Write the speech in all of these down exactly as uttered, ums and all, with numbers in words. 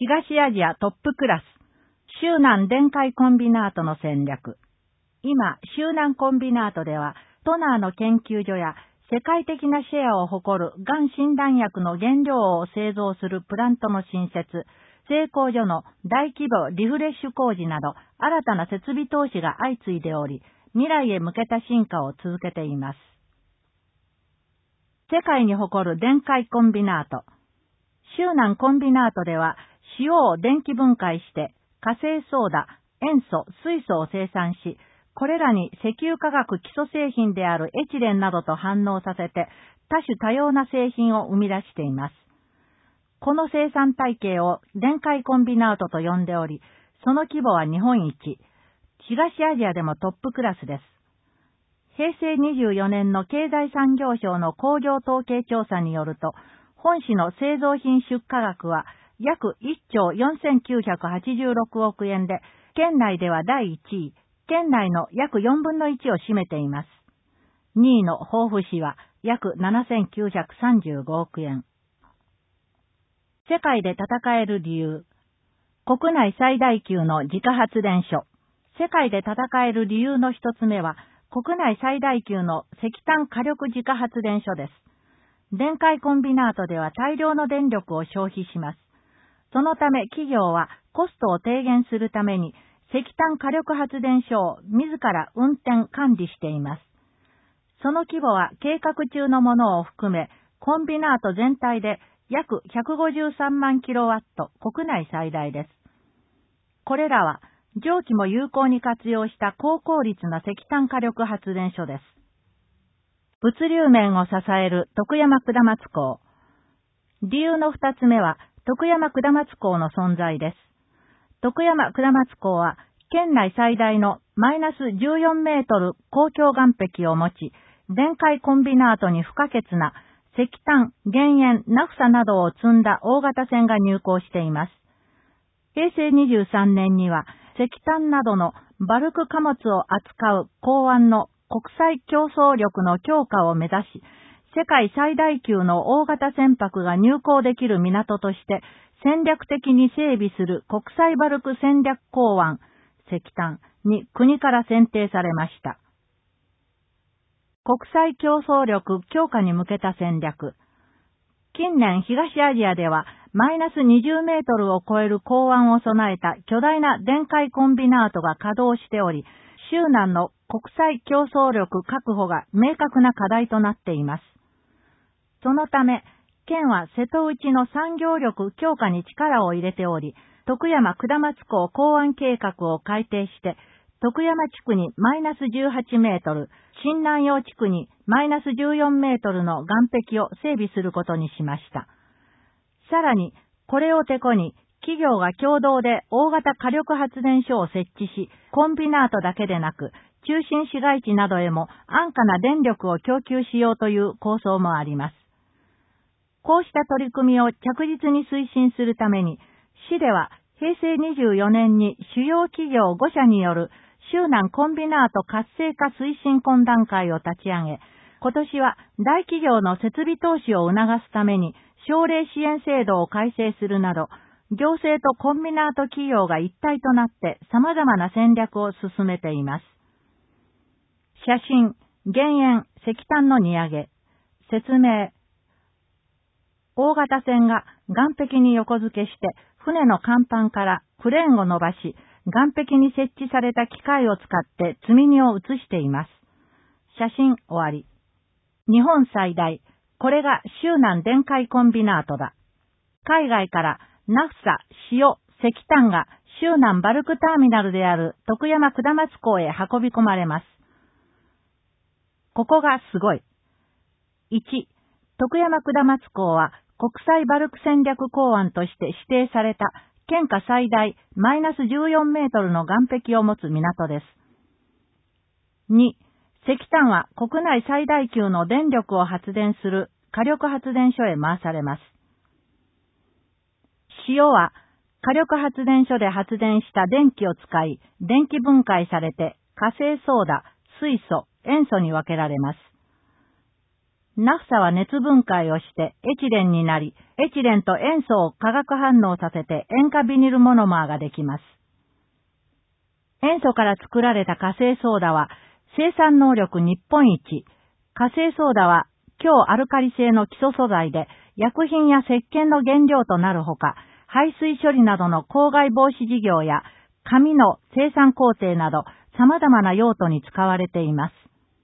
東アジアトップクラス、周南電解コンビナートの戦略。今、周南コンビナートでは、トナーの研究所や世界的なシェアを誇るがん診断薬の原料を製造するプラントの新設、製鋼所の大規模リフレッシュ工事など、新たな設備投資が相次いでおり、未来へ向けた進化を続けています。世界に誇る電解コンビナート。周南コンビナートでは、塩を電気分解して、火成ソーダ、塩素、水素を生産し、これらに石油化学基礎製品であるエチレンなどと反応させて、多種多様な製品を生み出しています。この生産体系を電解コンビナートと呼んでおり、その規模は日本一、東アジアでもトップクラスです。へいせいにじゅうよねんの経済産業省の工業統計調査によると、本市の製造品出荷額は約いっちょうよんせんきゅうひゃくはちじゅうろくおくえんで、県内ではだいいちい、県内の約よんぶんのいちを占めています。にいの防府市は約ななせんきゅうひゃくさんじゅうごおくえん。世界で戦える理由。国内最大級の自家発電所。世界で戦える理由の一つ目は、国内最大級の石炭火力自家発電所です。電解コンビナートでは大量の電力を消費します。そのため企業はコストを低減するために石炭火力発電所を自ら運転管理しています。その規模は計画中のものを含め、コンビナート全体で約ひゃくごじゅうさんまんキロワット、国内最大です。これらは蒸気も有効に活用した高効率な石炭火力発電所です。物流面を支える徳山下松港。理由の二つ目は徳山下松港の存在です。徳山下松港は県内最大のマイナスじゅうよんメートル公共岸壁を持ち、電解コンビナートに不可欠な石炭、原塩、ナフサなどを積んだ大型船が入港しています。へいせいにじゅうさんねんには石炭などのバルク貨物を扱う港湾の国際競争力の強化を目指し、世界最大級の大型船舶が入港できる港として戦略的に整備する国際バルク戦略港湾、石炭に国から選定されました。国際競争力強化に向けた戦略。近年東アジアではマイナスにじゅうメートルを超える港湾を備えた巨大な電解コンビナートが稼働しており、周南の国際競争力確保が明確な課題となっています。そのため、県は瀬戸内の産業力強化に力を入れており、徳山下松港港湾計画を改定して、徳山地区にマイナスじゅうはちメートル、新南陽地区にマイナスじゅうよんメートルの岸壁を整備することにしました。さらに、これをてこに、企業が共同で大型火力発電所を設置し、コンビナートだけでなく、中心市街地などへも安価な電力を供給しようという構想もあります。こうした取り組みを着実に推進するために、市ではへいせいにじゅうよねんに主要企業ごしゃによる周南コンビナート活性化推進懇談会を立ち上げ、今年は大企業の設備投資を促すために奨励支援制度を改正するなど、行政とコンビナート企業が一体となって様々な戦略を進めています。写真、原塩、石炭の荷上げ、説明。大型船が岸壁に横付けして、船の甲板からクレーンを伸ばし、岸壁に設置された機械を使って積み荷を移しています。写真終わり。日本最大、これが周南電解コンビナートだ。海外からナフサ、塩、石炭が周南バルクターミナルである徳山下松港へ運び込まれます。ここがすごい。いち、徳山下松港は国際バルク戦略港湾として指定された県下最大マイナスじゅうよんメートルの岸壁を持つ港です。に、石炭は国内最大級の電力を発電する火力発電所へ回されます。塩は火力発電所で発電した電気を使い、電気分解されて火成ソーダ、水素、塩素に分けられます。 ナフサは熱分解をしてエチレンになり、エチレンと塩素を化学反応させて塩化ビニルモノマーができます。塩素から作られた火星ソーダは生産能力日本一。火星ソーダは強アルカリ性の基礎素材で薬品や石鹸の原料となるほか、排水処理などの公害防止事業や紙の生産工程など様々な用途に使われています。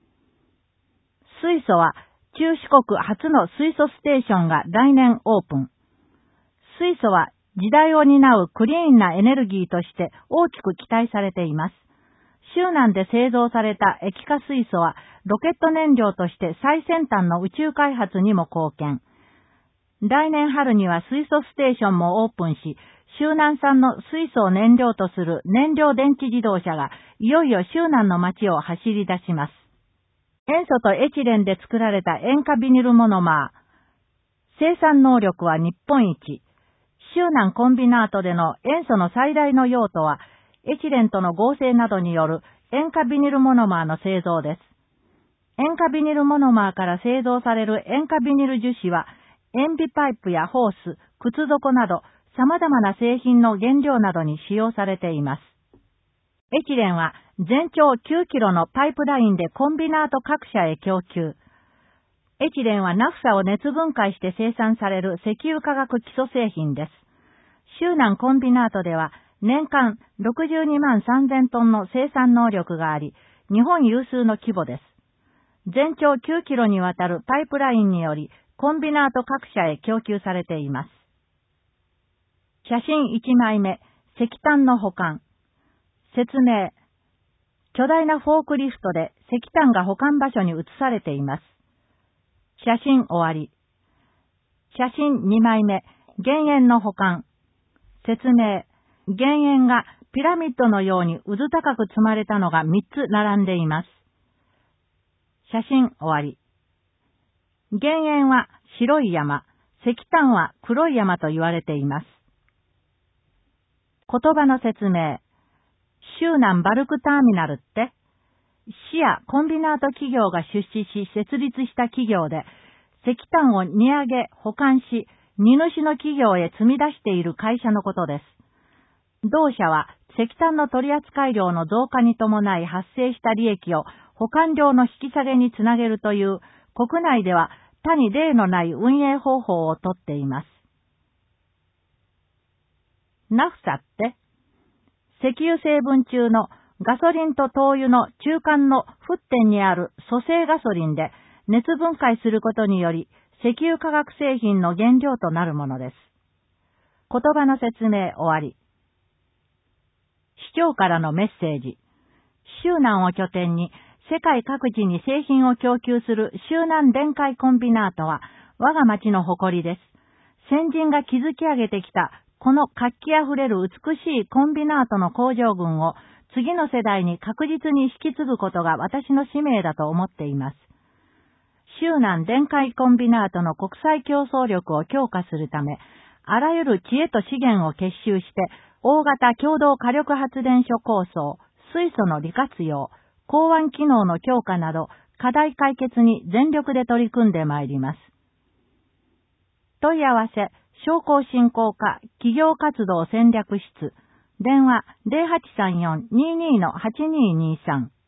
水素は中四国初の水素ステーションが来年オープン。水素は時代を担うクリーンなエネルギーとして大きく期待されています。州南で製造された液化水素はロケット燃料として最先端の宇宙開発にも貢献。来年春には水素ステーションもオープンし、州南産の水素を燃料とする燃料電池自動車がいよいよ州南の街を走り出します。塩素とエチレンで作られた塩化ビニルモノマー。生産能力は日本一。州南コンビナートでの塩素の最大の用途は、エチレンとの合成などによる塩化ビニルモノマーの製造です。塩化ビニルモノマーから製造される塩化ビニル樹脂は、塩ビパイプやホース、靴底など様々な製品の原料などに使用されています。エチレンは全長きゅうキロのパイプラインでコンビナート各社へ供給。エチレンはナフサを熱分解して生産される石油化学基礎製品です。州南コンビナートでは年間ろくじゅうにまんさんぜんトンの生産能力があり、日本有数の規模です。全長きゅうキロにわたるパイプラインにより、コンビナート各社へ供給されています。写真いちまいめ、石炭の保管。説明。巨大なフォークリフトで石炭が保管場所に移されています。写真終わり。写真にまいめ、原塩の保管。説明。原塩がピラミッドのように渦高く積まれたのがみっつ並んでいます。写真終わり。原塩は白い山、石炭は黒い山と言われています。言葉の説明。州南バルクターミナルって、市やコンビナート企業が出資し設立した企業で、石炭を荷上げ、保管し、荷主の企業へ積み出している会社のことです。同社は石炭の取扱量の増加に伴い発生した利益を保管量の引き下げにつなげるという国内では他に例のない運営方法をとっています。ナフサって石油成分中のガソリンと灯油の中間の沸点にある組成ガソリンで熱分解することにより石油化学製品の原料となるものです。言葉の説明終わり。市長からのメッセージ。州南を拠点に世界各地に製品を供給する州南電解コンビナートは我が町の誇りです。先人が築き上げてきたこの活気あふれる美しいコンビナートの工場群を次の世代に確実に引き継ぐことが私の使命だと思っています。州南電解コンビナートの国際競争力を強化するため、あらゆる知恵と資源を結集して、大型共同火力発電所構想、水素の利活用、港湾機能の強化など、課題解決に全力で取り組んでまいります。問い合わせ、商工振興課企業活動戦略室、電話 ゼロはちさんよん にーにー はちにーにーさん